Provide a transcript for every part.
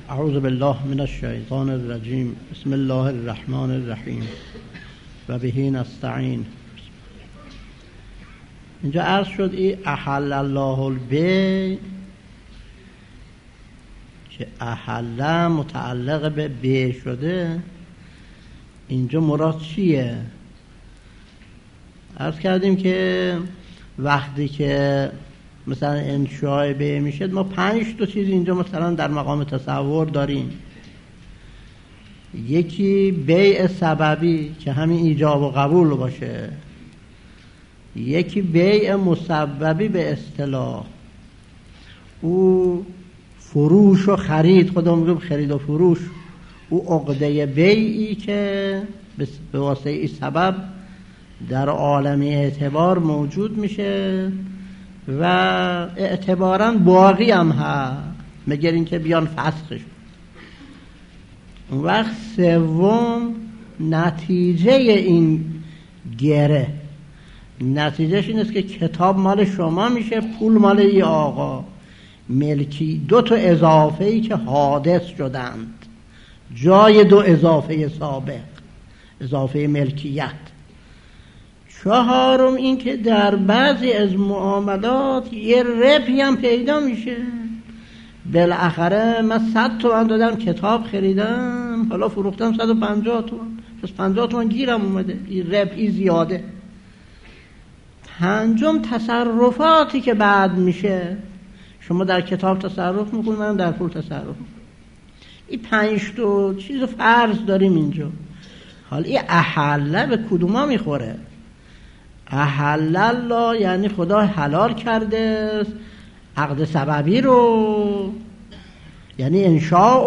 اعوذ بالله من الشیطان الرجیم. بسم الله الرحمن الرحیم و به نستعین. اینجا عرض شد ای احل الله البیع که احل متعلق به بیع شده. اینجا مراد چیه؟ عرض کردیم که وقتی که مثلا انشاء بیع میشه ما 5 چیز اینجا مثلا در مقام تصور داریم. یکی بیع سببی که همین ایجاب و قبول باشه، یکی بیع مسببی به اصطلاح او فروش و خرید، خودمون میگیم خرید و فروش، او عقده بیعی که به واسطه این سبب در عالم اعتبار موجود میشه و اعتباراً باقی هم هست مگر اینکه بیان فسخش. اون وقت سوم نتیجه این گره، نتیجهش این است که کتاب مال شما میشه، پول مال ای آقا، ملکی 2 اضافه‌ای که حادث شدند جای 2 اضافه سابق، اضافه ملکیت. 4 این که در بعضی از معاملات یه ربحی هم پیدا میشه. بالاخره من 100 تومن دادم کتاب خریدم، حالا فروختم 150 تومن، پس 50 تومن گیرم اومده، این ربحی زیاده. 5 تصرفاتی که بعد میشه، شما در کتاب تصرف میکنید، من در پول تصرف میکنم. این 5 چیز فرض داریم اینجا. حالا این احله به کدوما میخوره؟ احل الله یعنی خدا حلال کرده عقد سببی رو، یعنی انشاء،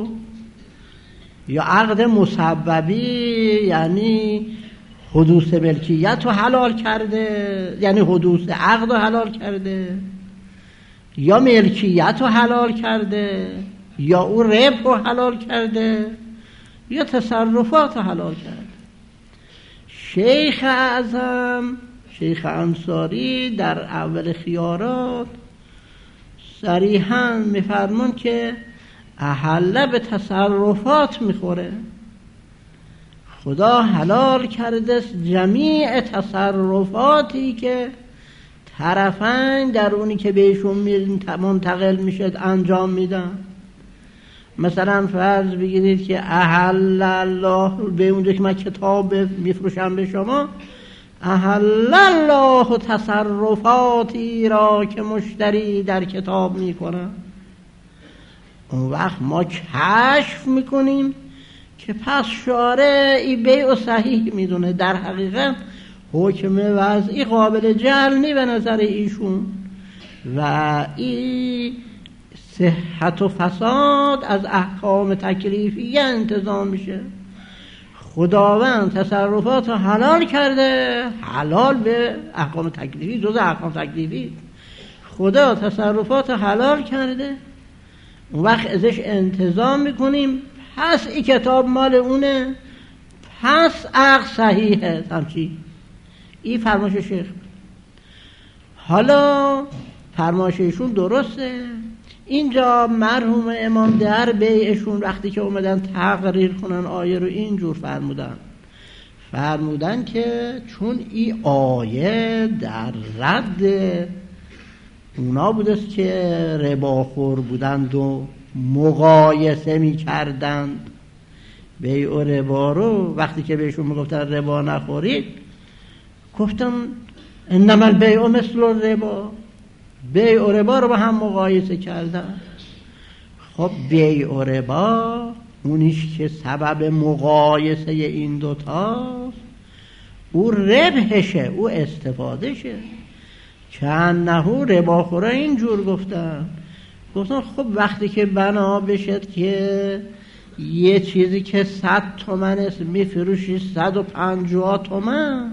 یا عقد مسببی یعنی حدوث ملکیت رو حلال کرده، یعنی حدوث عقد رو حلال کرده، یا ملکیت رو حلال کرده، یا او ربح رو حلال کرده، یا تصرفات رو حلال کرده. شیخ اعظم، شیخ انصاری در اول خیارات صریحاً میفرمان که احله به تصرفات میخوره. خدا حلال کرده جمیع تصرفاتی که طرفین در اونی که بهشون منتقل میشد انجام میدن. مثلا فرض بگیرید که احل الله، به اونجا که من کتاب میفروشم به شما، احل الله تصرفاتی را که مشتری در کتاب میکنه. اون وقت ما کشف میکنیم که پس شارع ای بیع صحیح میدونه. در حقیقت حکم وضعی قابل جعل نی به نظر ایشون و ای صحت و فساد از احکام تکلیفیه انتظام میشه. خداوند تصرفات رو حلال کرده، حلال به احکام تکلیفی، جز احکام تکلیفی خدا تصرفات رو حلال کرده. اون وقت ازش انتظام میکنیم پس این کتاب مال اونه، پس عقد صحیحه. همچی این فرمایش شیخ. حالا فرمایششون درسته. اینجا مرحوم امام در بیعشون وقتی که اومدن تقریر کنن آیه رو اینجور فرمودن که چون این آیه در رد اونا بودست که رباخور بودند و مقایسه می کردند بیع و ربا رو، وقتی که بهشون میگفتن ربا نخورید، گفتن انما البیع مثل الربا، بیع و ربا رو با هم مقایسه کردن. خب بیع و ربا اونیش که سبب مقایسه این دوتاست، او ربحشه، او استفادهشه. چندهو رباخوره اینجور گفتن خب وقتی که بنا بشد که یه چیزی که 100 تومن است میفروشی 150 تومن،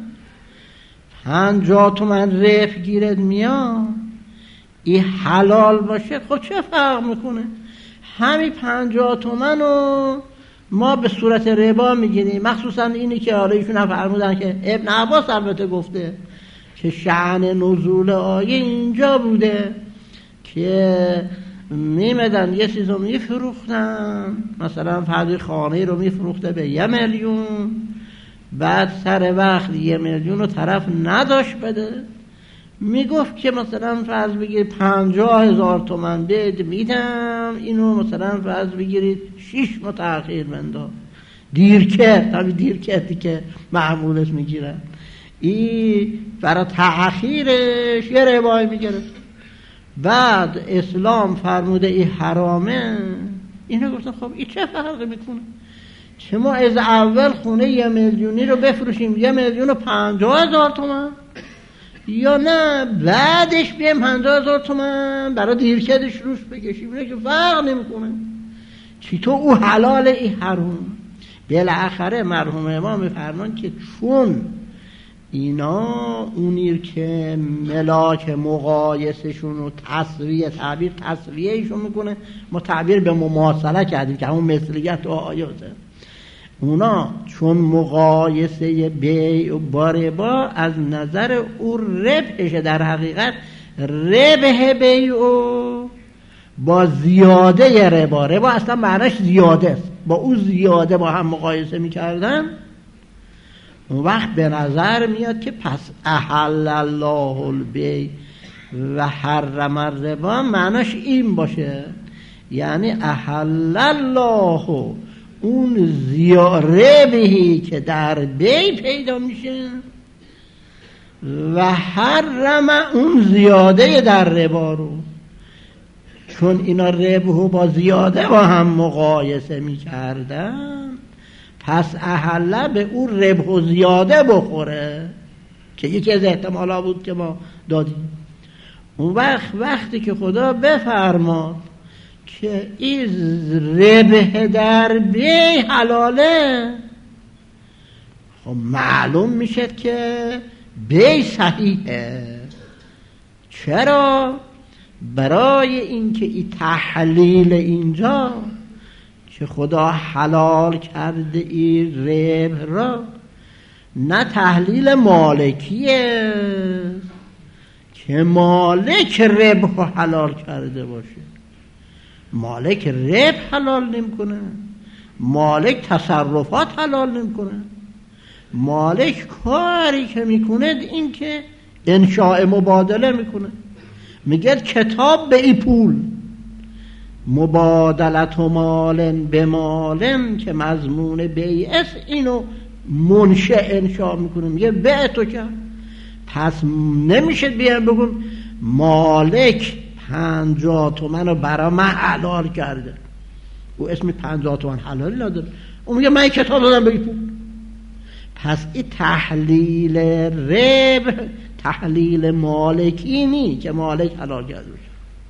50 تومن ربح گیرد میاد، این حلال باشه، خب چه فرق میکنه؟ همین 50 تومن رو ما به صورت ربا میگیریم. مخصوصا اینی که حالا ایشون هم فرمودن که ابن عباس البته گفته که شأن نزول آیه اینجا بوده که میمدن یه چیز رو میفروختن، مثلا فرض خانه رو میفروخته به 1 میلیون، بعد سر وقت 1 میلیون رو طرف نداشت بده، میگفت که مثلا فرض بگیر 50,000 تومان بده میدم، اینو مثلا فرض بگیرید 6 ماه تأخیر بنداز، دیرکت، همین دیرکتی که معمولش میگیرن، این برای تأخیرش یه ربایی میگیره. بعد اسلام فرموده این حرامه، اینو گفتن خب این چه فرقی میکنه؟ چه ما از اول خونه 1 میلیونی رو بفروشیم 1,50,000 تومان، یا نه بعدش بیایم 50,000 تومان برای دیرکتش روش بکشیم؟ اینه که فرق نمیکنه. چی تو او حلال این حرام؟ بالاخره مرحوم امام میفرمان که چون اینا اونیر که ملاک مقایسشون و تصویه ایشون میکنه، ما تعبیر به مماثله کردیم که همون مثلیت و آیاته، اونا چون مقایسه بیع با ربا از نظر او ربحشه، در حقیقت ربح بیع با زیاده ربا اصلا معناش زیاده است، با او زیاده با هم مقایسه میکردن، اون وقت به نظر میاد که پس احل الله البیع و حرم الربا معناش این باشه، یعنی احل الله اون ربحی که در بیع پیدا میشه و حرم اون زیاده در ربا رو، چون اینا ربح با زیاده با هم مقایسه میکردن، پس احله به اون ربح و زیاده بخوره که یکی از احتمالا بود که ما دادیم. اون وقتی که خدا بفرماد که این ربح در بیع حلاله، خب معلوم میشه که بیع صحیحه. چرا؟ برای اینکه این تحلیل اینجا که خدا حلال کرده این ربح را، نه تحلیل مالکیه که مالک ربح حلال کرده باشه، مالک ربح حلال نمیکنه، مالک تصرفات حلال نمیکنه، مالک کاری که میکنه این که انشاء مبادله میکنه، میگه کتاب به ای پول، مبادلت و مالن به مالن که مضمون بیعه، اینو منشأ انشاء میکنه، میگه بیع تو کرد. پس نمیشه بیان بگم مالک 50 تومن رو برای من حلال کرده، او اسمی 50 تومن حلال نداره، اون میگه من کتاب دادم به ای پول. پس این تحلیل ربح تحلیل مالکی نی که مالک حلال کرده باشه،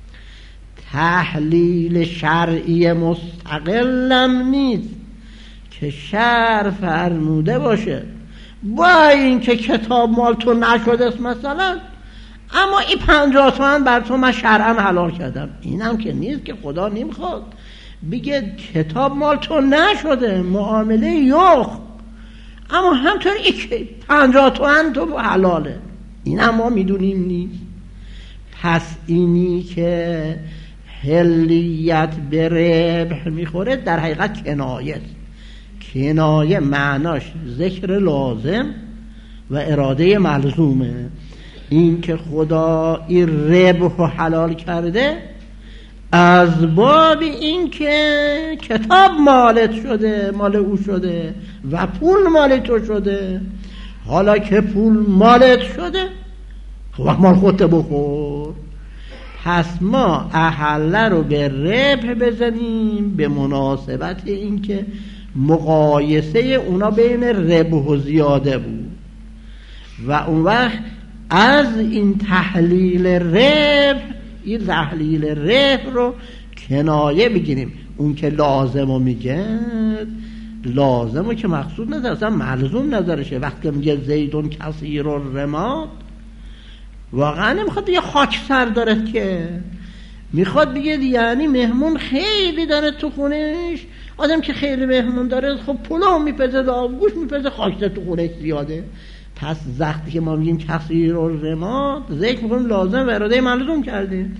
تحلیل شرعی مستقلم نیست که شرع فرموده باشه با این که کتاب مال تو نشده است مثلا، اما این 50 تومن بر تو من شرعا حلال کردم. این هم که نیست که خدا نمیخواد بگه کتاب مال تو نشده، معامله یخ، اما همطور این 50 تومن تو حلاله، این هم ما میدونیم نیست. پس اینی که حلیت به ربح میخوره در حقیقت کنایه است. کنایه معناش ذکر لازم و اراده ملزومه. این که خدا این ربح رو حلال کرده از باب این که کتاب مالت شده، مال او شده و پول مال تو شده. حالا که پول مالت شده خب مال خودت بخور. پس ما احله رو به ربح بزنیم به مناسبت این که مقایسه اونا بین ربح و زیاده بود و اون وقت از این تحلیل ربح، این تحلیل ربح رو کنایه بگیریم. اون که لازم رو میگه، لازم رو که مقصود نداره، اصلا ملزوم ندارشه. وقتی میگه زیدون کثیر الرماد واقعا نمیخواد بگه خاک سر دارد، که میخواد بگه یعنی مهمون خیلی داره تو خونش. آدم که خیلی مهمون داره خب پلو میپزه، آبگوش میپزه، خاک سر تو خونش زیاده. پس وقتی که ما میگیم کثیر الرماد ذکر میکنیم لازم و اراده ملزوم کردیم.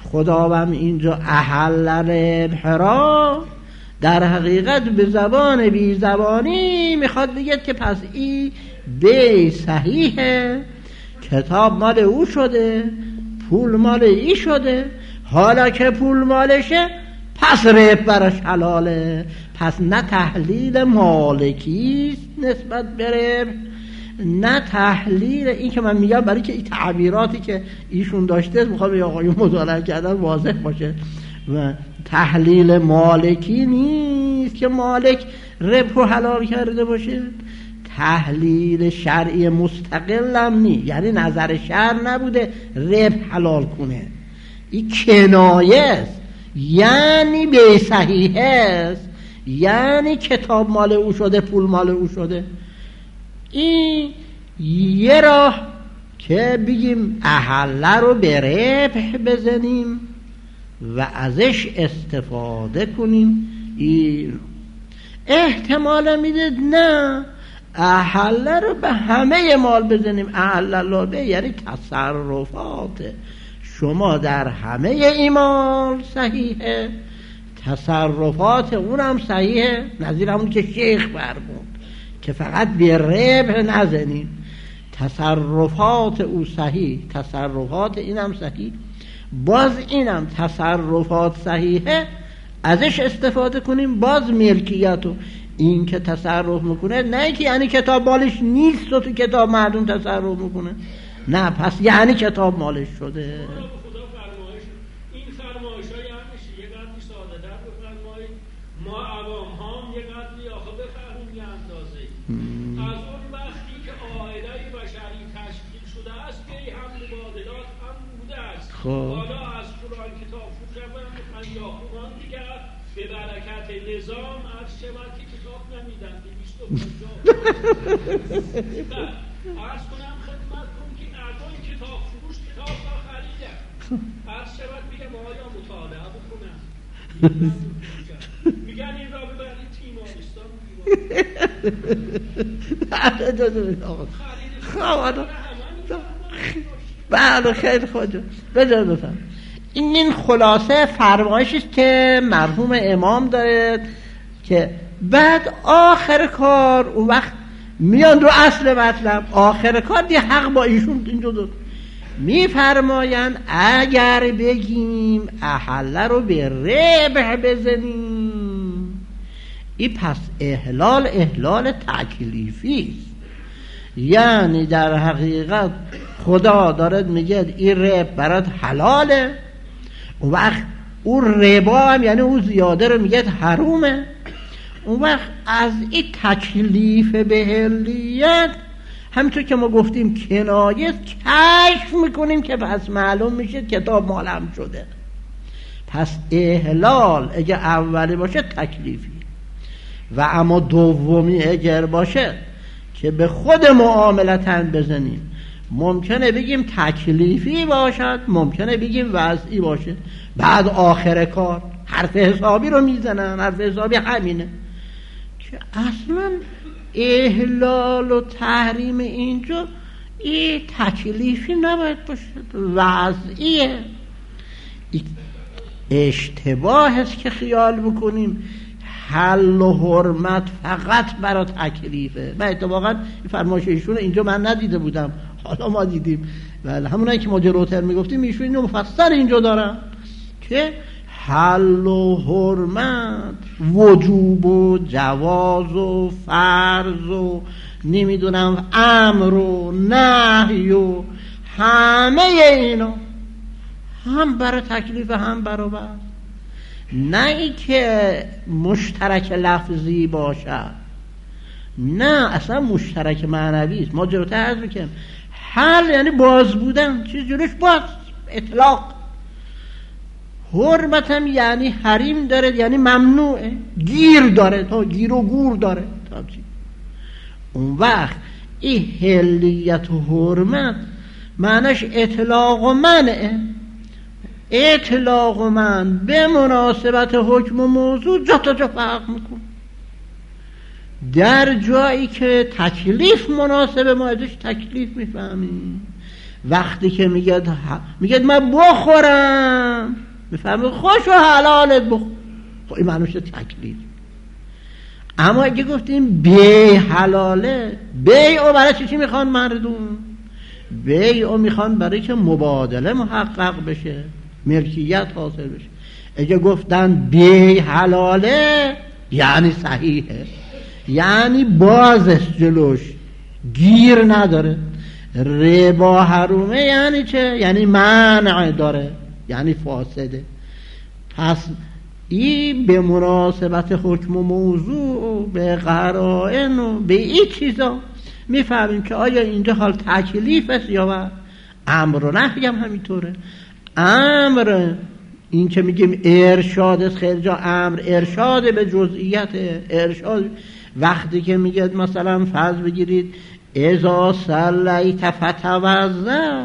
خداوند اینجا احل ربح را در حقیقت به زبان بی زبانی میخواد بگید که پس این بی صحیحه، کتاب مال او شده، پول مال ای شده، حالا که پول مالشه پس ربح براش حلاله. پس نه تحلیل مالکیست نسبت به ربح، نه تحلیل این که من میگم برای که این تعبیراتی که ایشون داشته میخوام به آقایون مطالعه کردن واضح باشه، و تحلیل مالکی نیست که مالک ربح رو حلال کرده باشه، تحلیل شرعی مستقل هم نیست، یعنی نظر شرع نبوده ربح حلال کنه، این کنایه است، یعنی بی صحیح است، یعنی کتاب مال او شده، پول مال او شده. این یه راه که بگیم احله رو به ربح بزنیم و ازش استفاده کنیم. این احتمال میده نه احله رو به همه مال بزنیم. احله الله به یعنی تصرفات شما در همه ایمال صحیحه، تصرفات اونم صحیحه، نظیر همون که شیخ فرمود که فقط به ربح نزنیم، تصرفات او صحیح، تصرفات اینم صحیح، باز اینم تصرفات صحیحه ازش استفاده کنیم. باز ملکیتو این که تصرف میکنه نه که یعنی کتاب مالش نیست و تو کتاب مردم تصرف میکنه، نه، پس یعنی کتاب مالش شده. این فرمایش‌های هم میشه یه قدری ساده در بفرمایید، ما عوام هم یه قدری آخه بفهمیم یه اندازه از اون وقتی که عائله بشری تشکیل شده است که هم مبادلات هم بوده است. حالا از قرآن کتاب فروشم میخوان یا خوبان دیگر به برکت نظام از شود که کتاب نمیدن 250 عرض کنم خدمتتون که اردوی کتاب فروش کتاب را خریده، عرض شود میگم آیا مطالعه بکنم میگن این را ببرید تیمارستان بله خیلی خود بذار این خلاصه فرمایشی است که مرحوم امام داره که بعد آخر کار اون وقت میان رو اصل مطلب، آخر کار دیگه حق با ایشون اینجا داد میفرماین اگر بگیم احله رو به ربح بزنیم این پس احلال تکلیفی است، یعنی در حقیقت خدا دارد میگه این ربح برات حلاله، اون وقت اون ربا هم یعنی اون زیاده رو میگه حرومه. اون وقت از این تکلیف بهلیت همینطور که ما گفتیم کنایه کشف میکنیم که پس معلوم میشه کتاب مالم شده. پس احلال اگه اولی باشه تکلیفی و اما دومی اگر باشه که به خود معاملتن بزنیم ممکنه بگیم تکلیفی باشد، ممکنه بگیم وضعی باشه. بعد آخر کار حرف حسابی رو میزنن، حرف حسابی همینه که اصلا احلال و تحریم اینجا این تکلیفی نباید باشه، وضعیه. اشتباه است که خیال بکنیم حل و حرمت فقط برای تکلیفه. من اتفاقا این فرمایش ایشون اینجا من ندیده بودم، حالا ما دیدیم. بله همونایی که ما جلوتر میگفتیم ایشون اینو مفصل اینجا دارن که حل و حرمت، وجوب و جواز و فرض و نمیدونم امر و نهی و همه اینا هم برای تکلیف هم برای وضع، نه ای که مشترک لفظی باشد، نه اصلا مشترک معنوی است. ما جلوتر عرض میکنیم حل یعنی باز بودن، چیز جلوش باز، اطلاق. حرمت هم یعنی حریم داره، یعنی ممنوعه، گیر داره، تا گیر و گور داره. اون وقت این حلیت و حرمت معنیش اطلاق و منعه. اطلاق و منع به مناسبت حکم و موضوع جا تا جا فرق میکن. در جایی که تکلیف مناسب ما ازش تکلیف میفهمیم، وقتی که میگه من بخورم، میفهمه خوش و حلالت بخور، خب این معنیش تکلیف. اما اگه گفتیم بیع حلاله، بیع برای چی میخوان مردم؟ بیع میخوان برای که مبادله محقق بشه، ملکیت حاصل بشه. اگه گفتن بیع حلاله یعنی صحیحه، یعنی بازش جلوش گیر نداره. ربا حرومه یعنی چه؟ یعنی منع داره، یعنی فاسده. پس این به مناسبت حکم و موضوع و به قرائن و به این چیزا میفهمیم که آیا اینجا حال تکلیف است یا امر و نهی هم همینطوره. امر این که میگیم ارشاد است، خیلی جا امر ارشاد به جزئیات، ارشاد وقتی که میگه مثلا فرض بگیرید اذا صلیت فتوضا،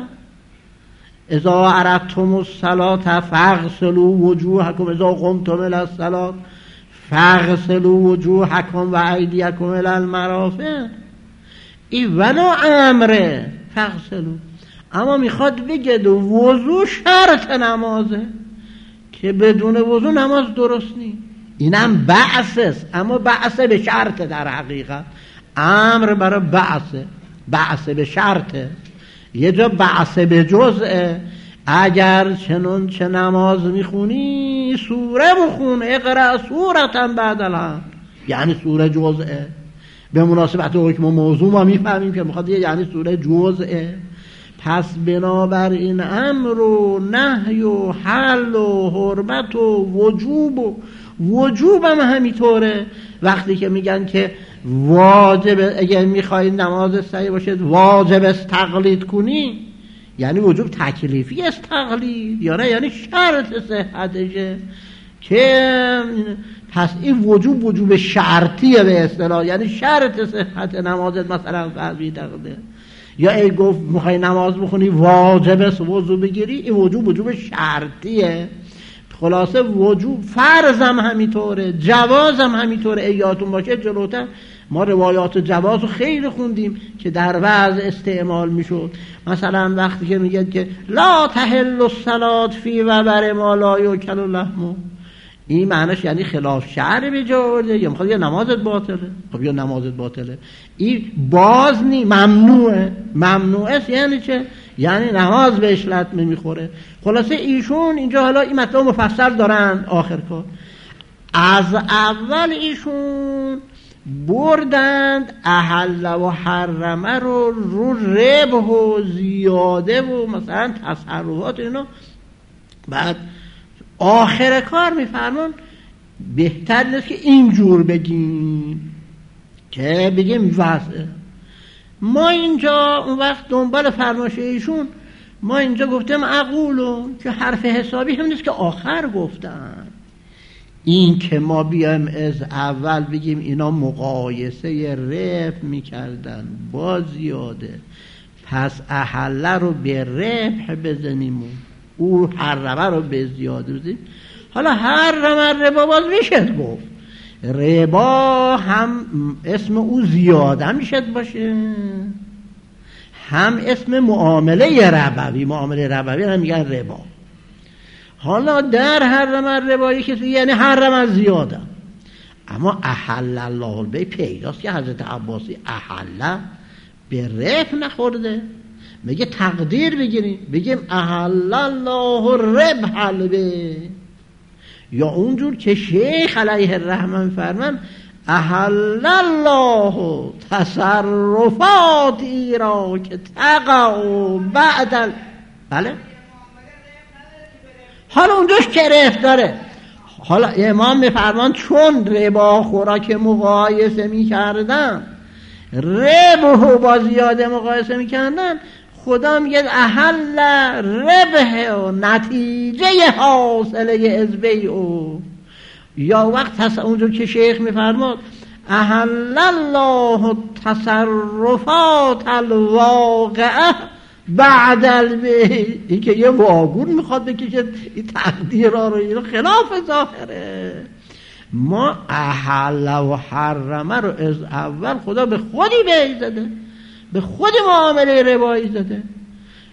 اذا اردتم الصلاة فاغسلوا وجوهکم، اذا قمتم الی الصلاة فاغسلوا وجوهکم و ایدیکم الی المرافق. این ولو امره فاغسلوا، اما میخواد بگه وضو شرط نمازه که بدون وضو نماز درست نیست. اینم بعث است، اما بعث به شرط. در حقیقت امر برای بعث به شرطه. یه جا بعث به جزءه، اگر چنون چه نماز میخونی سوره بخون، اقرأ سورة بعد الحمد، یعنی سوره جزءه. به مناسبت حکم و موضوع ما میفهمیم که میخواد یعنی سوره جزءه. پس بنابراین امر و نهی و حل و حرمت و وجوب هم همینطوره. وقتی که میگن که واجب اگر میخوای نماز صحیح باشه واجب است تقلید کنی، یعنی وجوب تکلیفی است تقلید، یا نه یعنی شرط صحتشه. که پس این وجوب شرطیه به اصطلاح، یعنی شرط صحت نمازت مثلا فرضی تقلید. یا ای گفت میخوای نماز بخونی واجب است وضو بگیری، این وجوب شرطیه. خلاصه وجوب فرض هم همینطوره، جواز هم همینطوره. یادتون باشه جلوتر ما روایات جواز رو خیلی خوندیم که در وضع استعمال میشد. مثلا وقتی که میگه که لا تحل الصلاة فی وبر ما لا یؤکل لحمه، این معنیش یعنی خلاف شرع به جا آورده، یا میخواد یا نمازت باطله. خب یا نمازت باطله، این باز نی، ممنوعه. یعنی چه؟ یعنی نماز بهش لطمه میخوره. خلاصه ایشون اینجا حالا این مطلب مفصل دارن آخر کار. از اول ایشون بردند احل و حرمه رو ربح و زیاده و مثلا تصرفات اینا. بعد آخر کار میفرمان بهتر نیست که اینجور بگیم که بگیم وضعه. ما اینجا اون وقت دنبال فرمایش ایشون ما اینجا گفتم اقولو که حرف حسابی هم نیست که آخر گفتن. این که ما بیایم از اول بگیم اینا مقایسه ربح میکردن با زیاده، پس احله رو به ربح بزنیم او حرمه رو به زیاده بزنیم. حالا حرمه ربا باز میشه گفت، ربا هم اسم او زیاده میشه باشه، هم اسم معامله ربوی هم میگن ربا. حالا در حرم ربایی که یعنی حرم زیاده، اما احل الله البیع پیداست که حضرت عباسی احل به ربح نخورده. میگه تقدیر بگیم احل الله ربح البیع، یا اونجور که شیخ علیه الرحمه فرمان احل الله تصرفاتی را که تقع بعد بله. حالا اونجاش کرف داره. حالا امام میفرمان چون ربا خورا که مقایسه میکردن، ربح با زیاده مقایسه میکردن، خدا میگه احل ربح و نتیجه حاصله از بیع. یا وقت اونجا که شیخ میفرماد احل الله تصرفات الواقعه بعد البیع، این که یه واگون میخواد بکشه این تقدیرها رو، این خلاف ظاهره. ما احل و حرمه رو از اول خدا به خودی بیع زده، به خود معامله ربایی زده.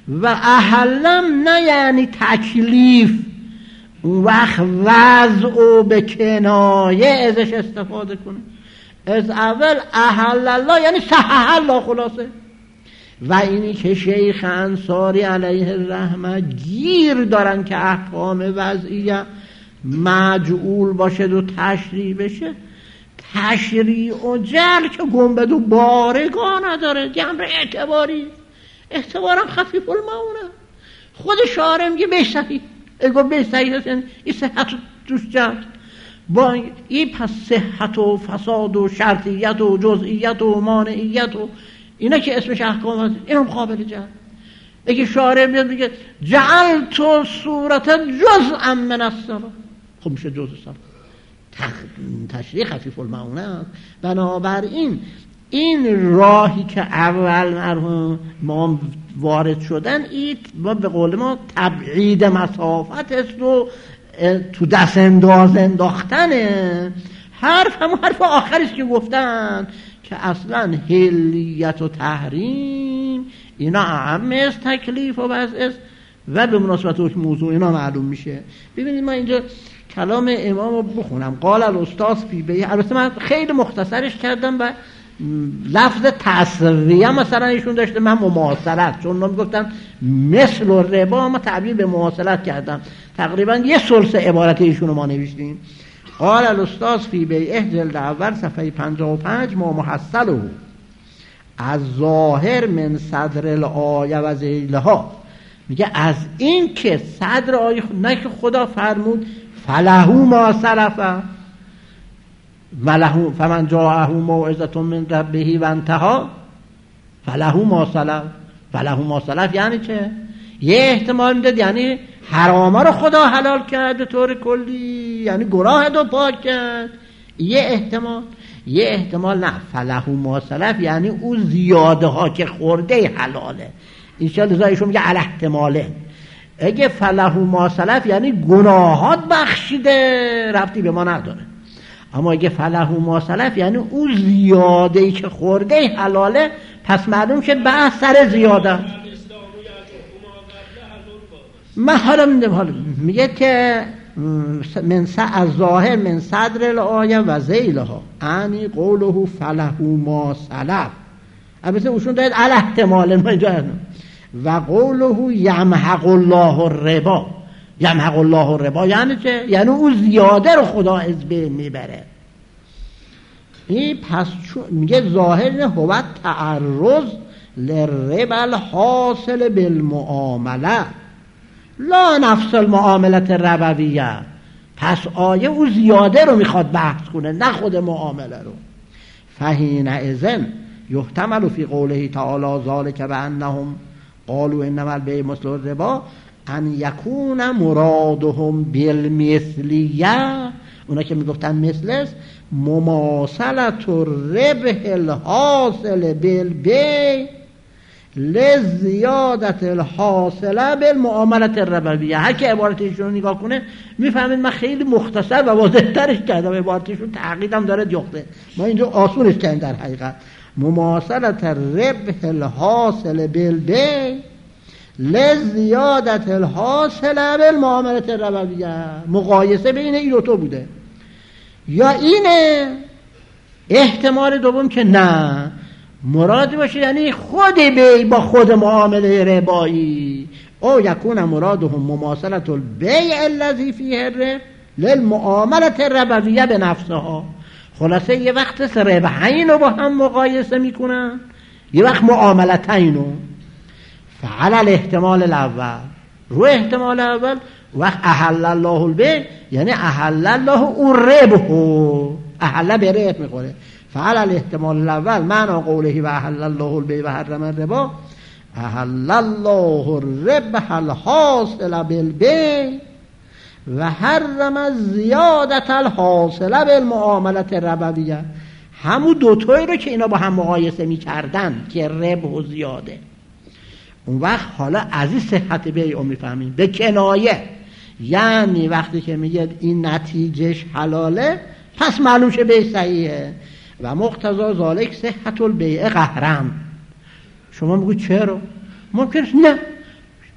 و احلم نه یعنی تکلیف، اون وقت وضع و به کنایه ازش استفاده کنه. از اول احل الله یعنی صحح الله خلاصه. و اینی که شیخ انصاری علیه الرحمه گیر دارن که احکام وضعیه مجعول باشه و تشریع بشه، تشریع و جل که گنبد و بارگاه نداره، یه امر اعتبارم خفیف المعونه. خود شارع میگه به صحیح، اگه به صحیح هست یعنی این صحت توش جد با این پس صحت و فساد و شرطیت و جزئیت و مانعیت و اینا که اسمش احکام هست، این هم قابل جد. اگه شارع میاد میگه جعلت صورت جزءا من الصلاة، خب میشه جزء صلاة، تشریح خفیف المعونه است. بنابراین این راهی که اول مرحوم ما وارد شدن، این به قول ما تبعید مسافت است و تو دست انداز انداختنه. همون حرف آخریست که گفتن که اصلا حلیت و تحریم اینا اهم است، تکلیف و وضع است و به مناسبت حکم موضوع اینا معلوم میشه. ببینید من اینجا کلام امام رو بخونم. قال الاستاذ فی بیه، البته من خیلی مختصرش کردم و لفظ تصویه مثلا ایشون داشته، من مماثلت، چون من گفتم مثل و ربا، ما تعبیر به مماثلت کردم. تقریبا یه ثلث عبارت ایشون رو ما نوشتیم. قال الاستاذ فی بیه جلد اول صفحه 55 ما محصله از ظاهر من صدر الآیه و ذیلها، میگه از این که صدر آیه نه که خدا فرمود فلهو ما سلفه ولهو فمن جاءه موعظة من ربه و انتهى فلهو ما سلف. فلهو ما سلف یعنی چه؟ یه احتمال میداد یعنی حراما رو خدا حلال کرد به طور کلی، یعنی گناه رو پاک کرد. یه احتمال نه، فلهو ما سلف یعنی او زیاده ها که خورده حلاله. انشاءالله زایشون میگه علی احتماله. اگه فلهو ما سلف یعنی گناهات بخشیده، ربطی به ما نداره. اما اگه فلهو ما سلف یعنی او زیاده‌ای که خورده حلاله، پس معلوم شد بحث سر زیاده. من حالا میگه که من از ظاهر من صدر الآیه و ذیلها انی قوله فلهو ما سلف، البته اوشون دارید علی احتمال ما اینجا و قوله یمحق الله الربا. یمحق الله الربا یعنی چه؟ یعنی او زیاده رو خدا از بین میبره. این پس میگه ظاهر هو تعرض للربا الحاصل بالمعامله لا نفس المعاملت ربویه. پس آیه او زیاده رو میخواد بحث کنه، نه خود معامله رو. فحینئذ یحتمل فی قوله تعالی ذلک بانهم قالوا انما البیع مثل الربا ان یکون مرادهم بالمثلیه، اونا که میگفتن مثل است، مماثلت الربح الحاصل بالبیع لزیادت الحاصله بالمعاملت الربویه. هر که عبارتشون رو نگاه کنه میفهمید من خیلی مختصر و واضح ترش کردم، عبارتشون تعقیدم داره دیخته، ما اینجا آسونش کردیم. در حقیقت مماثلت الربح الحاصل بالبیع لزیادت الحاصله بالمعاملت الربویه، مقایسه بین این دو تا بوده. یا اینه احتمال دوم که نه مراد باشه یعنی خود بیع با خود معامله ربایی، او یکون مرادهم مماثلت البیع الذی فیه الربح للمعاملت الربویه بنفسها. خلاصه یه وقت ربحین رو با هم مقایسه میکنن، یه وقت معاملتین رو. فعل الاحتمال الاول، رو احتمال اول وقت احل الله البیع یعنی احل الله الربح، احل به ربح میخوره. فعل الاحتمال الاول معنی قوله و احل الله البیع و حرم الربا، احل الله الربح الحاصل بالبیع و حرم زیادت الحاصل بالمعاملت الربویه. همون دوتایی رو که اینا با هم مقایسه میکردن که ربح و زیاده، اون وقت حالا از این صحت بیع رو میفهمیم به کنایه. یعنی وقتی که میگه این نتیجهش حلاله پس معلوم شه بیع صحیحه و مقتضا ذالک صحت البیع قهرن. شما میگو چرا؟ ممکنه نه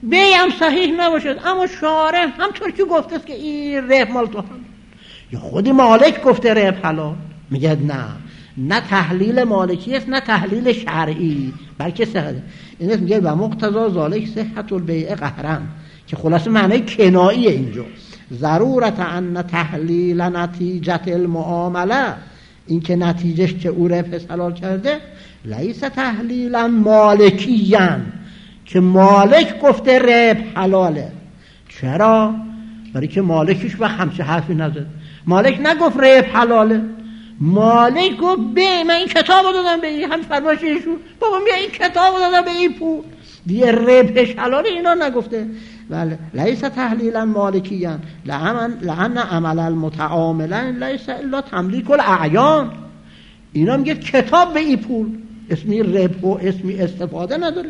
بی هم صحیح نباشد، اما شارع همطور که گفته است که این رب مال تو هم، یا خودی مالک گفته رب حلال، میگه نه تحلیل مالکی است نه تحلیل شرعی، بلکه صحت. این میگه و مقتضا ذالک صحت البیع قهرا، که خلاصه معنی کناییه اینجا. ضرورت ان تحلیل نتیجه المعامله، این که نتیجهش که او رب حلال کرده، لیس تحلیلا مالکیاً، که مالک گفته رب حلاله. چرا؟ برای که مالکش وقت همچه حرفی نزد. مالک نگفت رب حلاله، مالک گفت من این کتاب رو دادم به این، همین فرمایش ایشون، بابا بیا این کتاب رو دادم به این پول دیگه، ربش حلاله اینا نگفته. بله لیس تحلیلا مالکیاً لأن عمل المتعاملین لیس الا تملیک الاعیان. اینا میگه کتاب به این پول، اسمی رب و اسمی استفاده نداره.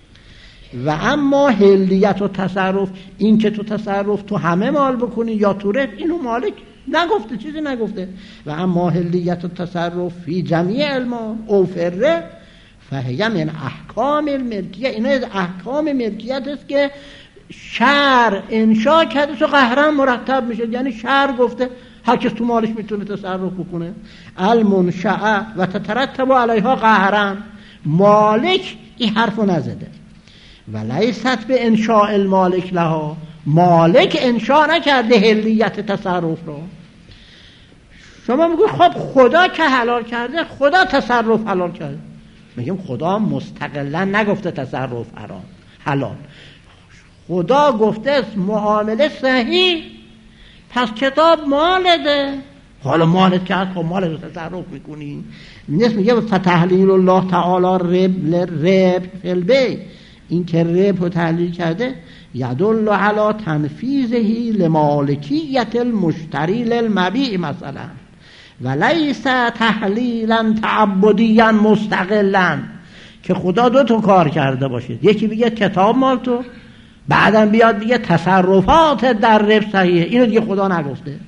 و اما حلیت و تصرف، این که تو تصرف تو همه مال بکنی یا تو رب، اینو مالک نگفته، چیزی نگفته. و اما حلیت و تصرف فی جمیع المال او فره فهی من احکام الملکیه، اینا از احکام ملکیت است که شرع انشاء کرده تو قهرا مرتب میشه. یعنی شرع گفته هر کس تو مالش میتونه تصرف بکنه. المنشأ و تترتب علیها قهرا، مالک این حرفو نزده. و لیست به انشاء المالک لها، مالک انشاء نکرده حلیت تصرف رو. شما میگوی خب خدا که حلال کرده، خدا تصرف حلال کرده. میگیم خدا مستقلا نگفته تصرف حلال، خدا گفته است معامله صحیح، پس کتاب مالده، حالا مالت کرد، خب مالت رو تصرف میکنی. میگه فتحلیل الله تعالی رب فی البیع، این که رب رو تحلیل کرده، یدل علی تنفیذه لمالکیت المشتری للمبیع مثلا، و لیس تحلیلا تعبدیا مستقلا، که خدا دو تا کار کرده باشه، یکی بگه کتاب مال تو، بعدم بیاد بگه تصرفات در رب صحیحه. اینو دیگه خدا نگفته.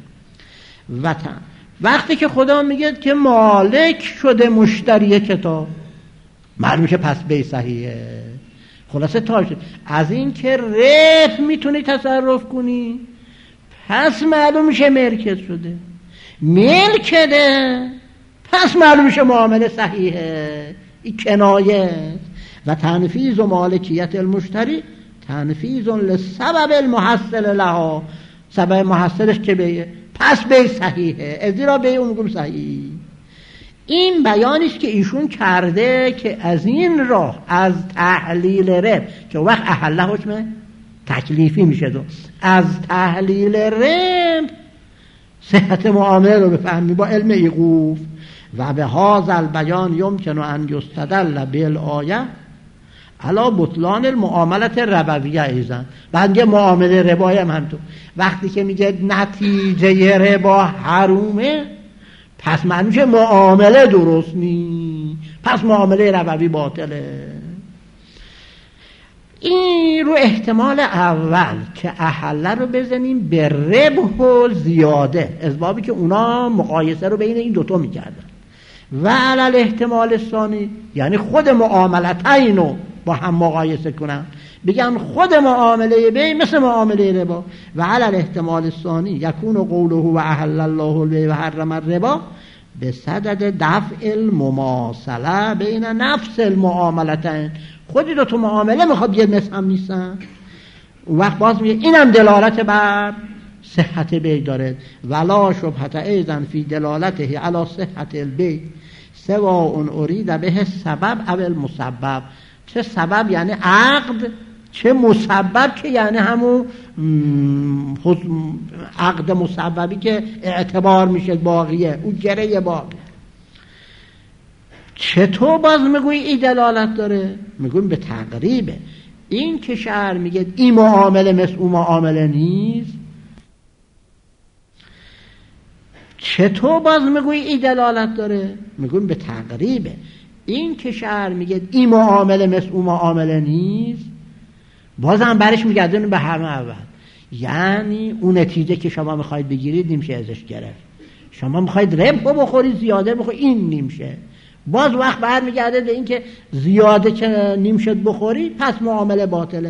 وقتی که خدا میگه که مالک شده مشتری کتاب، معلومه که پس بی صحیحه. خلاصه تا از این که رب میتونی تصرف کنی، پس معلوم میشه ملکت شده، ملکته، پس معلوم میشه معامله صحیحه. این کنایه. و تنفیذ و مالکیت المشتری تنفیذ لسبب المحصل لها، سبب محصلش که بیه، پس بی صحیحه، ازیرا بی اونگم صحیح. این بیانیست که ایشون کرده که از این راه، از تحلیل رب که وقت احله حکم تکلیفی میشه، دو از تحلیل رب صحت معامله رو بفهمی با علم ایقوف. و به هذا البیان یمکن ان یستدل بالآیه علی بطلان المعاملت ربویه ایزن. بعد یه معامله ربایی هم همینطور، وقتی که میگه نتیجه ربا حرومه، پس معنیش معامله درست نی، پس معامله ربوی باطله. این رو احتمال اول که احله رو بزنیم به ربح و زیاده، از بابی که اونا مقایسه رو بین این دوتا میکردن. و علل احتمال ثانی، یعنی خود معاملتین رو با هم مقایسه کنن، بگن خود معامله بی مثل معامله ربا. و علل احتمال ثانی یکون قوله و احل الله البیع و حرم الربا به صدد دفع المماثله بین نفس المعاملتین. خودی دو تا معامله میخواد یه مثل هم نیستن، وقت باز میگه اینم دلالت بر صحت بیع داره. ولا شبهت ایضا فی دلالته علی صحت البیع سواء ارید به سبب او المسبب. چه سبب یعنی عقد، چه مسبب که یعنی همون عقد مسببی که اعتبار میشه باقیه، اون گره باقی. چطور باز میگوی این دلالت داره؟ میگویم به تقریبه. این که شرع میگه این معامله مثل اون معامله نیست، چطور باز میگوی این دلالت داره؟ میگویم به تقریبه. این که شرع میگه این معامله مثل اون معامله نیست، بازم برش میگردن به همه اول، یعنی اون نتیجه که شما میخواید بگیرید نمیشه ازش گرفت. شما میخواید ربح بخورید، زیاده بخورید، این نمیشه. باز وقت برمیگرده به این که زیاده که نمیشه بخورید، پس معامله باطله.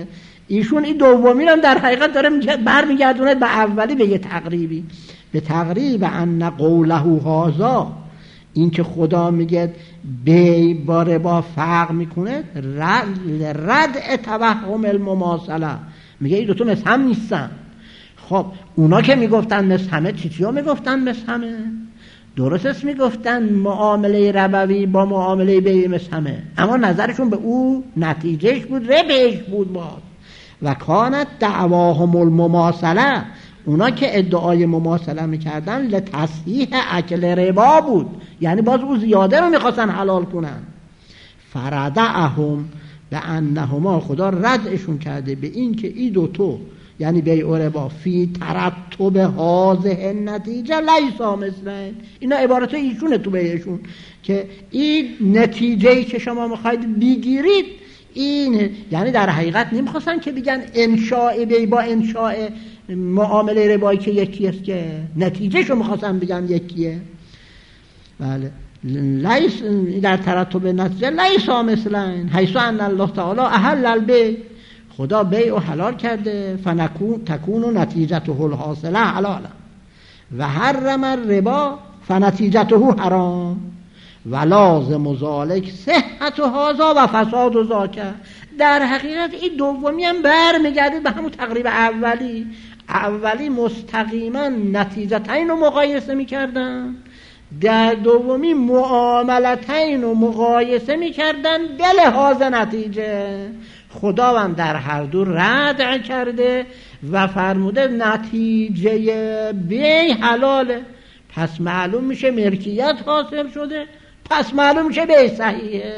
ایشون این دومی هم در حقیقت داره برمیگردونه به اولی به تقریب ان قوله هذا، این که خدا میگه بی با ربا فرق میکنه، رد توهم المماثله، میگه این دوتا مثل هم نیستن. خب اونا که میگفتن مثل همه، چیزیا میگفتن مثل همه، درست است میگفتن معامله ربوی با معامله بیع مثل همه، اما نظرشون به او نتیجهش بود، ربحش بود. باز و کانت دعواهم المماثله، اونا که ادعای مماثله میکردن لتصحیح اکل ربا بود، یعنی باز او زیاده رو میخواستن حلال کنن. فردعهم به انهما، خدا ردشون کرده به این که این دوتو یعنی بیع و ربا فی ترتب هذه نتیجه لیسا مثلن، اینا عبارت ایشونه تو بیعشون که این نتیجه‌ای که شما میخواید بگیرید این، یعنی در حقیقت نمیخواستن که بگن انشاء بیع با انشاء معامله ربایی که یکی است، که نتیجهشو میخواستن بگن یکیه. بله، لیس در ترتب نتیجه لیسا مثلن حیث ان الله تعالی احل البیع، خدا بیع و حلال کرده، تکون نتیجته الحاصله حلالا و حرم الربا فنتیجته حرام و لازم ذلک صحت هذا و فساد ذاک. در حقیقت این دومی هم برمیگرده به همون تقریب اولی مستقیما نتیجتین رو مقایسه میکردن، در دومی معاملتین رو مقایسه میکردن به لحاظ نتیجه. خداوند در هر دو ردع کرده و فرموده نتیجه بیع حلاله، پس معلوم میشه ملکیت حاصل شده، پس معلوم میشه بیع صحیحه.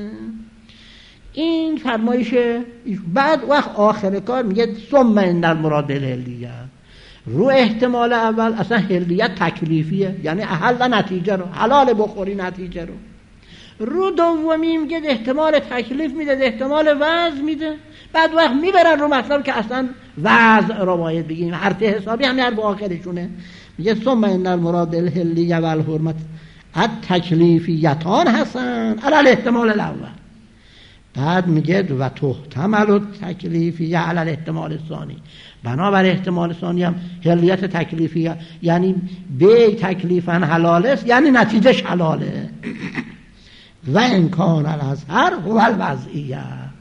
این فرمایشه. بعد وقت آخر کار میگه ثم ان المراد بالحلیه، رو احتمال اول اصلا حلیت تکلیفیه، یعنی احل نتیجه رو، حلال بخوری نتیجه رو دومی میگه احتمال تکلیف میده، احتمال وضع میده. بعد وقت میبرن رو مطلب که اصلا وضع رو باید بگیم، حرف حسابی همین حرف آخرشونه. میگه ثم ان المراد بالحلیه و الحرمت التکلیفیتان حسن علی الاحتمال الاول. بعد میگه و تحتمل تکلیفیه علی الاحتمال ثانی، بنابر احتمال ثانی هم حلیت تکلیفیه، یعنی بیع تکلیفا حلال است، یعنی نتیجهش حلاله. و امکان الازهر هو الوضعیه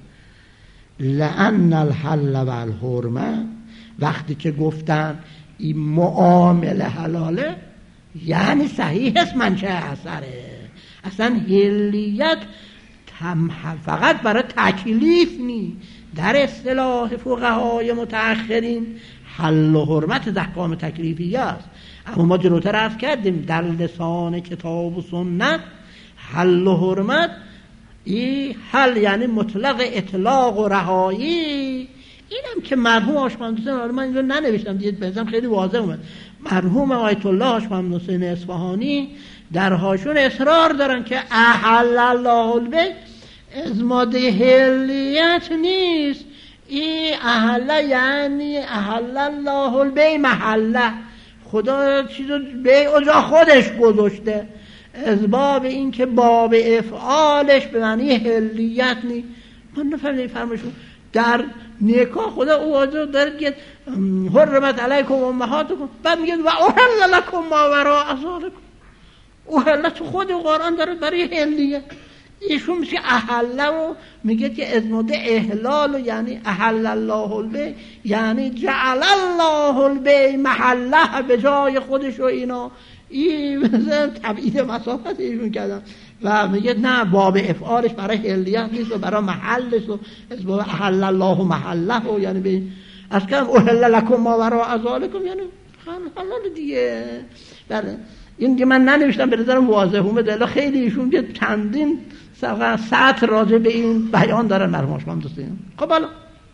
لان الحل و الحرمه، وقتی که گفتن این معامله حلاله یعنی صحیح است، منشأ اثره. اصلا حلیت فقط برای تکلیف نی، در اصطلاح فقهای متأخرین حل و حرمت از احکام تکلیفیه است. اما ما جلوتر عرض کردیم در لسان کتاب و سنت حل و حرمت، این حل یعنی مطلق اطلاق و رهایی. اینم که مرحوم آشمند حسین، من اینو ننوشتم دیگه بهزم خیلی واضح اومد، مرحوم آیت الله آشمند حسین اصفهانی در هاشون اصرار دارن که احل الله البیع از ماده حلیت نیست. این احل یعنی احل الله البیع محله، خدا چیزو بیع جا خودش گذاشته، از باب این که باب افعالش به معنی حلیت نیست. من نفهمیدم فرمایشون در نکاح خدا او داره که حرمت علیکم امهاتکم، بعد میگه و احل لکم ما وراء ذالکم. احل تو خود قرآن داره برای حلیت، ایشون میشه احل و میگه که از ماده احلال، یعنی احل الله البیع یعنی جعل الله البیع محله، به جای خودش و اینا این مثلا تبعید مسافت ایشون کردن و میگه نه، باب افعالش برای حلیت نیست و برای محلش و از باب احل الله محله و یعنی به از کم احل لکم ما وراء ذالکم یعنی حلال دیگه. بله این که من ننوشتم به نظرم واضح اومده، خیلی ایشون که چندین سطر راجع به این بیان دارن مرحوم آشمند حسین. خب حالا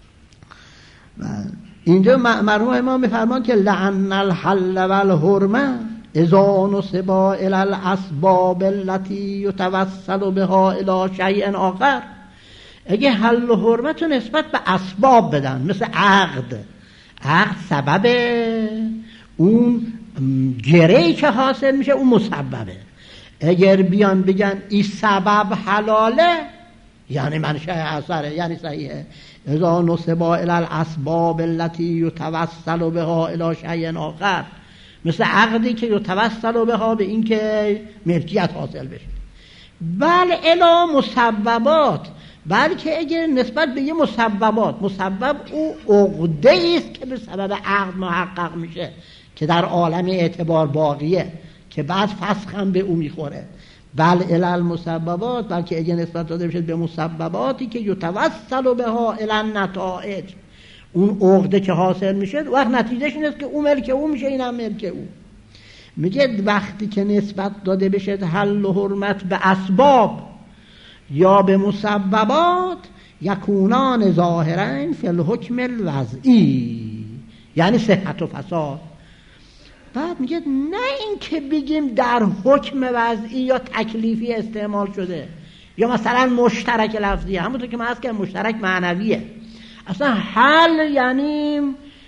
اینجا مرحوم امام میفرمان که لعن الحل والحرمه اذا نسبا الی الاسباب التي يتوسل بها الی شیء آخر. اگه حل و حرمت رو نسبت به اسباب بدن، مثل عقد سبب اون گره‌ای که حاصل میشه اون مسببه. اگر بیان بگن این سبب حلاله، یعنی منشأ اثره، یعنی صحیحه. اذا نسب الی الاسباب التي یتوسل بها الی شیء آخر، مثل عقدی که یتوسل بها به این که ملکیت حاصل بشه. بل الی مسببات، بلکه اگر نسبت به یه مسببات، مسبب او عقده است که به سبب عقد محقق میشه که در عالم اعتبار باقیه که بعد فسخ هم به او میخوره. بل الی المسببات، بلکه اگر نسبت داده بشه به مسبباتی که یتوسل بها الی النتائج، اون عقده که حاصل میشه وقت نتیجهش این است که اون ملک او میشه، اینم ملک او. میگه وقتی که نسبت داده بشه حل و حرمت به اسباب یا به مسببات، یکونان ظاهرین فی الحکم الوضعی، یعنی صحت و فساد. بعد میگه نه این که بگیم در حکم وضعی یا تکلیفی استعمال شده، یا مثلا مشترک لفظی، همونطور که من از که مشترک معنویه. اصلا حل یعنی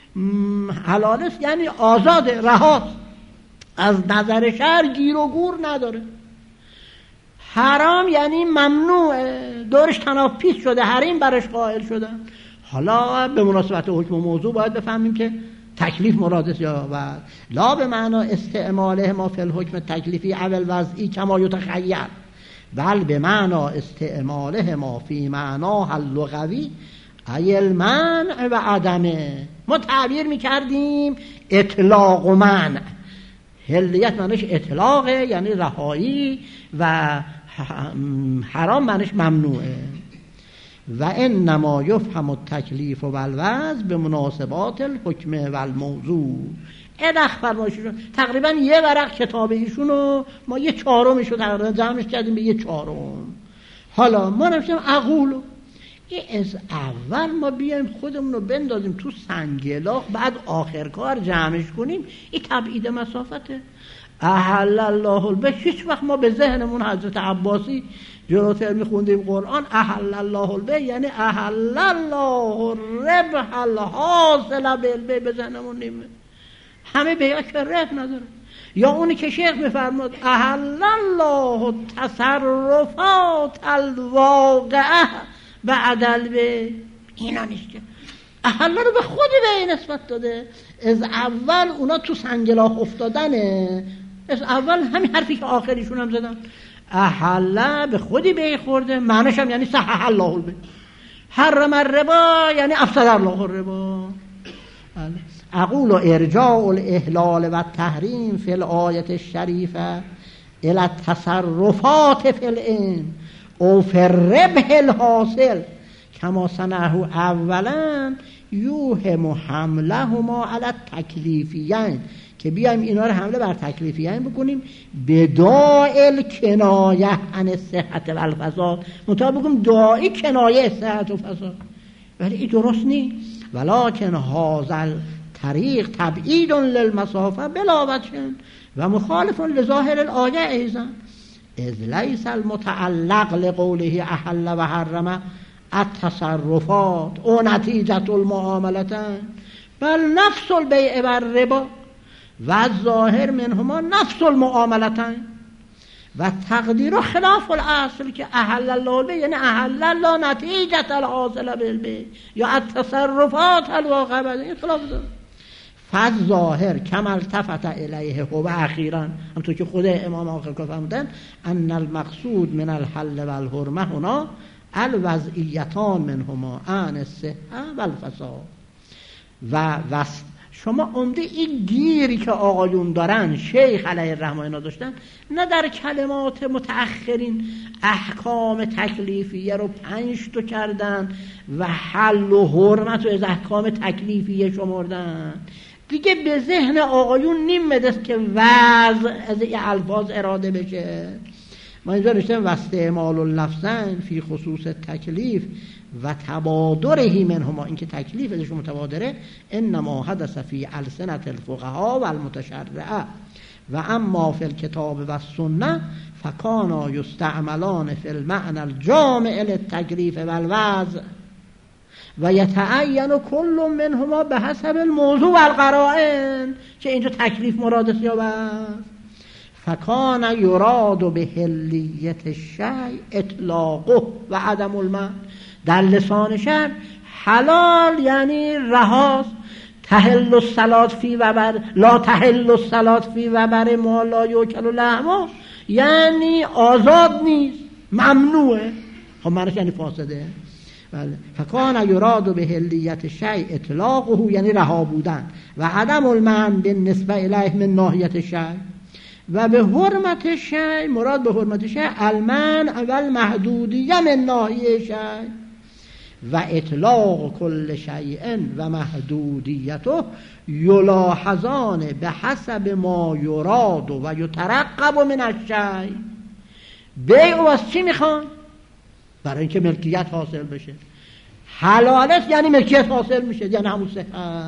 حلال است، یعنی آزاده، رهاست، از نظر شرع گیر و گور نداره. حرام یعنی ممنوعه، دورش تنافیس شده، حریم برش قائل شدن. حالا به مناسبت حکم و موضوع باید بفهمیم که تکلیف مراد است یا و لا به معنا استعماله ما فی الحکم تکلیفی اول وضعی کما یتخیل، بل به معنا استعماله ما فی معناه اللغوی ای المنع و عدمه. ما تعبیر میکردیم اطلاق و منع. حلیت معنیش اطلاقه، یعنی رهایی، و حرام معنیش ممنوعه. و انما یفهم التکلیف و الوضع به مناسبات الحکم و الموضوع. ادخ فرمایششون تقریبا یه ورق کتاب ایشونو ما یه چهارمشو تقریبا جمعش کردیم به یه چهارم. حالا ما نمیشیم اقولو این از اول ما بیایم خودمونو بندازیم تو سنگلاخ، بعد آخر کار جمعش کنیم. این تبعید مسافته. احل الله البیع، هیچ وقت ما به ذهنمون حضرت عباسی جلوتر میخوندیم قرآن احل الله البیع یعنی احل الله الربح الحاصل بالبیع، به ذهنمون نیمه. همه بیع که ربح نداره. یا اونی که شیخ میفرماد احل الله تصرفات الواقعه بعد البیع، اینا نیست که احل رو به خود بیع نسبت داده. از اول اونا تو سنگلاخ افتادنه، از اول همین حرفی که آخریشون هم زدن احل به خودی بیع خورده، معنیش هم یعنی صحح الله البیع. حرم الربا یعنی افسد الله الربا. اقول ارجاع الاحلال و تحریم فی الآیت الشریفه الی التصرفات فی العین او فی الربح الحاصل کما صنعه اولا یوهم حملهما علی التکلیفیین، که بیایم اینا رو حمله بر تکلیفیین بکنیم بداعی کنایه عن صحت و الفساد، مطابق بگیم داعی کنایه صحت و فساد، ولی این درست نیست. ولکن هذا طریق تبعید للمسافه بلا وجه و مخالف لظاهر الآیه ایضا، اذ لیس المتعلق لقوله احل و حرم التصرفات او نتیجه المعاملتان بل نفس البیع و الربا و الظاهر منهما نفس المعاملتان و تقدیر خلاف الاصل که احل الله البیع یعنی احل الله نتیجه الحاصل بالبیع یا التصرفات الواقعه بعد این خلاف داره. فالظاهر کما التفت الیه هو اخیرا، همونطور که خود امام آخر کار فرمودن ان المقصود من الحل و الحرمه هنا الوضعیتان منهما عن الصحه و الفساد. و شما عمده این گیری که آقایون دارن شیخ علیه الرحمه اینا داشتن، نه در کلمات متأخرین احکام تکلیفیه رو 5 تا کردن و حل و حرمت رو از احکام تکلیفیه شمردن. دیگه به ذهن آقایون نیمده که وضع از این الفاظ اراده بشه. ما اینجا نوشتیم و استعمال اللفظین فی خصوص تکلیف و تبادرهی منهما، این که تکلیف ازش متبادره، انما حدث فی السنة الفقهاء و المتشرعه و اما فی الکتاب و السنه فکانا یستعملان فی المعنى الجامع للتکلیف و الوضع و یتعین کل منهما به حسب الموضوع و القرائن، که اینجا تکلیف مراد است یا بس. فکان یراد به حلیت الشیء اطلاقه و عدم المنع. در لسان شرع حلال یعنی رهاست. تحل الصلاة فی وبر لا تحل الصلاة فی وبر ما لا یؤکل لحمه، یعنی آزاد نیست، ممنوعه. خب معنیش یعنی فاسده. بله. فکان یراد به حلیت شیء اطلاقه یعنی رها بودن و عدم المنع بالنسبه الیه من ناحیت شیء و به حرمت شیء مراد به حرمت شیء المنع و المحدودیه من ناحیه شیء و اطلاق کل شیء و محدودیته یلاحظان به حسب ما یراد و یترقب من الشیء. بیع از چی میخوان؟ برای اینکه ملکیت حاصل بشه. حلالش یعنی ملکیت حاصل میشه، یعنی همون صحت.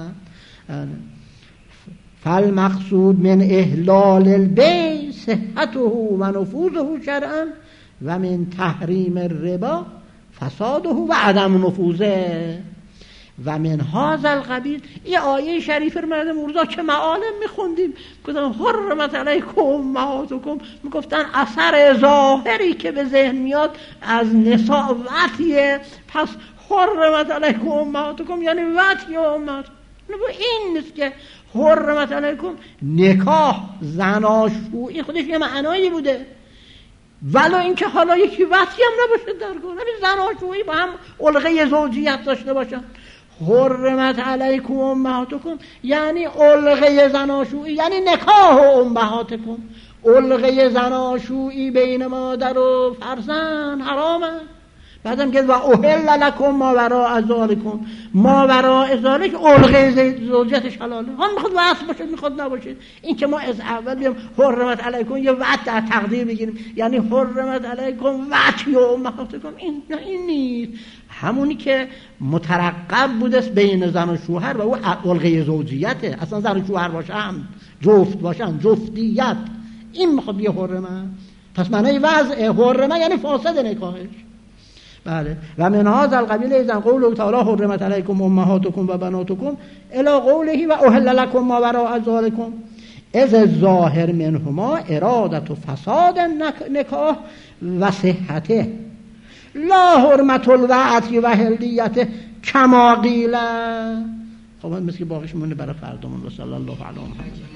فالمقصود من احلال البیع صحته و نفوذه شرعا و من تحریم الربا فساده و عدم نفوذه و من هذا القبیل. این آیه شریف مرد مرزا که معالم میخوندیم گفتن حرمت علیکم امهاتکم، میگفتن اثر ظاهری که به ذهن میاد از نساء وطیه، پس حرمت علیکم امهاتکم یعنی وطی امهات. این نیست که حرمت علیکم نکاح زناشویی خودش یه معنایی بوده، ولو اینکه حالا یکی وطی هم نباشه درگاه، زناشویی با هم علقه زوجیت داشته باشن. حرمت علیکم امهاتکم یعنی علقه زناشویی، یعنی نکاح امهاتکم. علقه زناشویی بین مادر و فرزند حرامه. بعدم که و احل لکم ما وراء ذالکم، ما وراء ذالک علقه زوجیتش حلاله. هم میخواد وصل باشه میخواد نباشه. این که ما از اول بیم حرمت علیکم یه وعد در تقدیر بگیریم یعنی حرمت علیکم وطی امهاتکم، این نیست. همونی که مترقب بوده بین زن و شوهر و او علقه زوجیته. اصلا زن و شوهر باشن، جفت باشن، جفتیت، این میخواد یه حرمت. پس معنی وضع حرمت یعنی فاسد نکاحش. بله. و من هذا القبیل اذن قوله تعالی حرمت علیکم امهاتکم و بناتکم الی قوله و احل لکم ما وراء ذالکم اذ الظاهر منهما ارادت و فساد نکاح و صحته لا حرمت الوعد و حلیته کما قیل. خب مثل باقیش مونه برای فردامون. و صلی الله علیه و